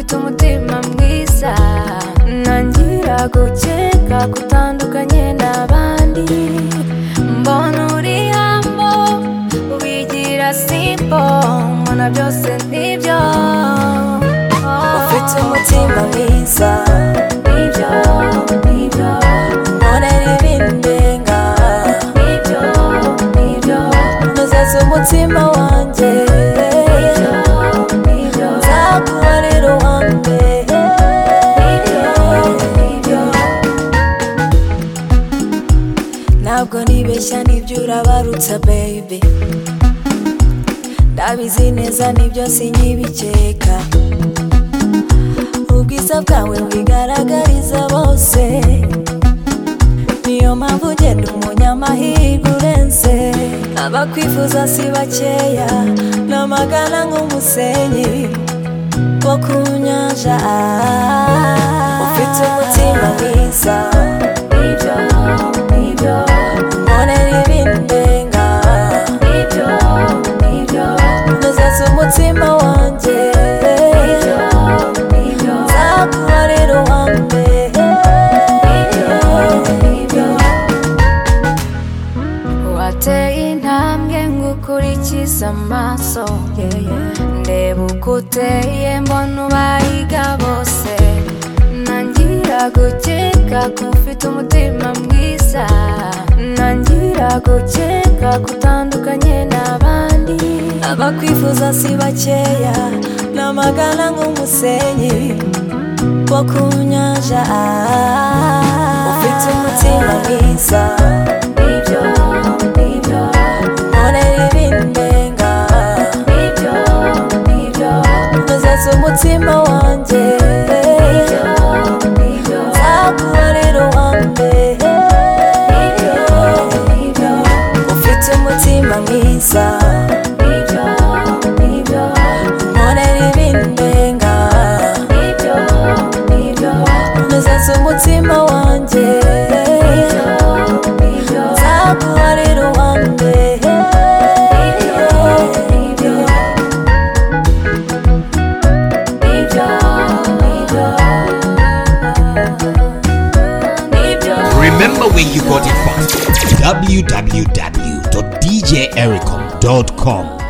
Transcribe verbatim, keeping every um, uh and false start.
ufite umutima mwiza, ntangira gukeka kutandukanye n'abandi. Mbona uri hambo wigira simple, mbona byose nibyo. Ufite umutima mwiza, nibyo nibyo. mbona n'ibindenga, nibyo nibyo. nuzeze umutima wanjye, nibyo nibyo. nzakuba rero wanjye, nibyo nibyo. ntabwo nibeshya nibyo urabarutsa baby, ndabizi neza nibyo sinyibikeka. Ubwiza bwawe bwigaragariza bose, niyo mpamvu ugenda umunyamahirwe urenze. Abakwifuza si bakeya, n'amagana nk'umusenyi wo ku nyanja. Ufite umutima mwiza, nibyo nibyo. mbona n'ibindenga, nibyo nibyo. nuzeze umutima wanjye, nibyo nzakuba rero wanjye, nibyo. Wateye intambwe ngukurikiza amaso, ndeba uko uteye mbona ubahiga bose. Ntangira gukeka ko ufite umutima mwiza, ntangira gukeka kutandukanye n'abandi. abakwifuza si bakeya, n'amagana nk'umusenyi wo ku nyanja. Ufite umutima mwiza, nibyo nibyo. mbona n'ibindenga, nibyo nibyo. nuzeze umutima wanjye, nibyo nibyo. nzakuba rero wanjye, nibyo nibyo. ufite umutima mwiza, nibyo nibyo. mbona n'ibindenga, nibyo nibyo. nuzeze umutima wanjye, nibyo nzakuba rero wanjye, nibyo nibyo. nibyo nibyo. nibyo. Remember where you got it from. w w w dot d j ericom dot com